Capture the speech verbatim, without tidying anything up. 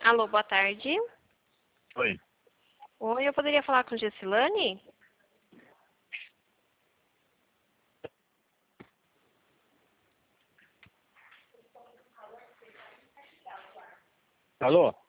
Alô, boa tarde. Oi. Oi, eu poderia falar com Gessilane? Alô?